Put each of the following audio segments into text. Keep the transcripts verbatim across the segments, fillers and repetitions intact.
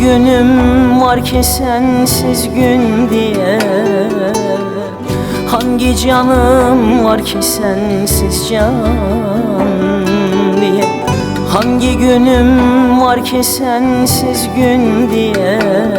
günüm var ki sensiz gün diye, hangi canım var ki sensiz can diye, hangi günüm var ki sensiz gün diye,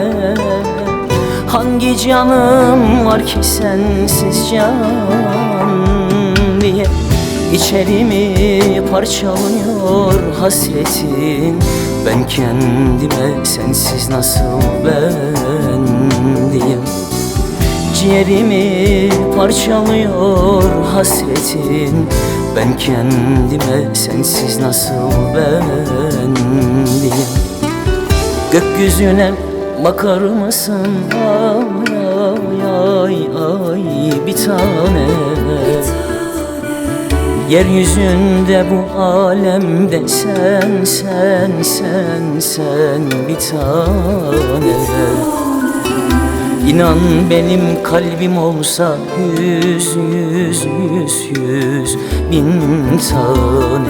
hangi canım var ki sensiz can diye. İçerimi parçalıyor hasretin, ben kendime sensiz nasıl ben diyeyim. Ciğerimi parçalıyor hasretin, ben kendime sensiz nasıl ben diyeyim. Gökyüzüne bakar mısın ay ay ay bir tane? Yeryüzünde bu alemde sen sen sen sen bir tane. İnan benim kalbim olsa yüz yüz yüz yüz bin tane,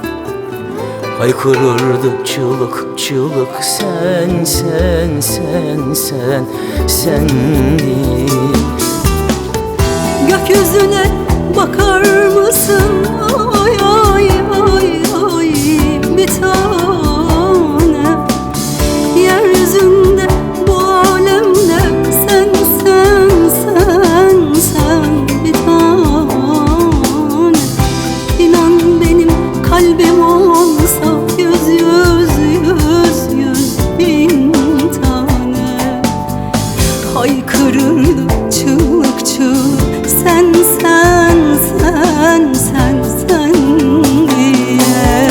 haykırırdı çığlık çığlık sen sen sen sen sen değil. Gökyüzüne bakar mısın ay ay ay ay bir tane? Yeryüzünde bu alemde sen sen sen sen bir tane. İnan benim kalbim olsa yüz yüz yüz yüz bin tane, haykırırdı çığlık çığlık sen sen sen sen sen diye.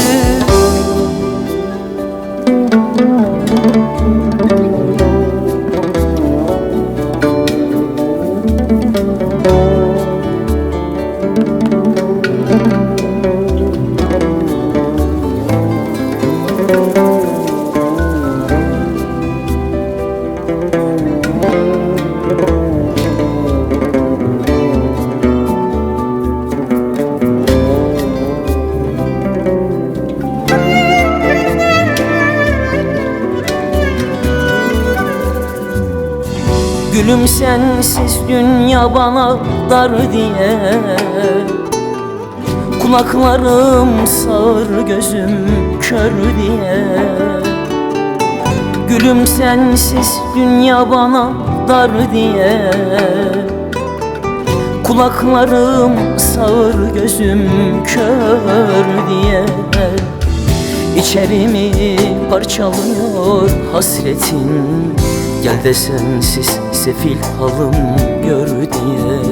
Gülüm sensiz dünya bana dar diye, kulaklarım sağır gözüm kör diye. Gülüm sensiz dünya bana dar diye, kulaklarım sağır gözüm kör diye. İçerimi parçalıyor hasretin, gel de sensiz sefil halım gör diye.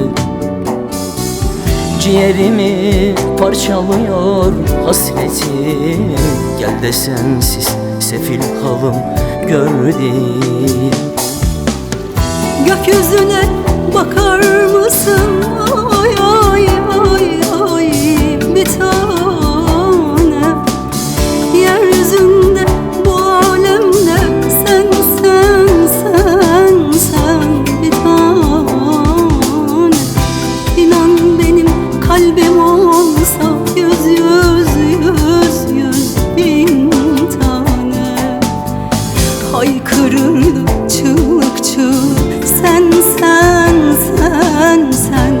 Ciğerimi parçalıyor hasretin, gel de sensiz sefil halım gör diye. Gökyüzüne bakar mısın ay ay ay ay bir tane? Yeryüzünde bu alemde sen sen sen sen bir tane. İnan benim kalbim olsa yüz yüz yüz yüz bin tane, haykırırdı çığlık çığlık sen sen sen sen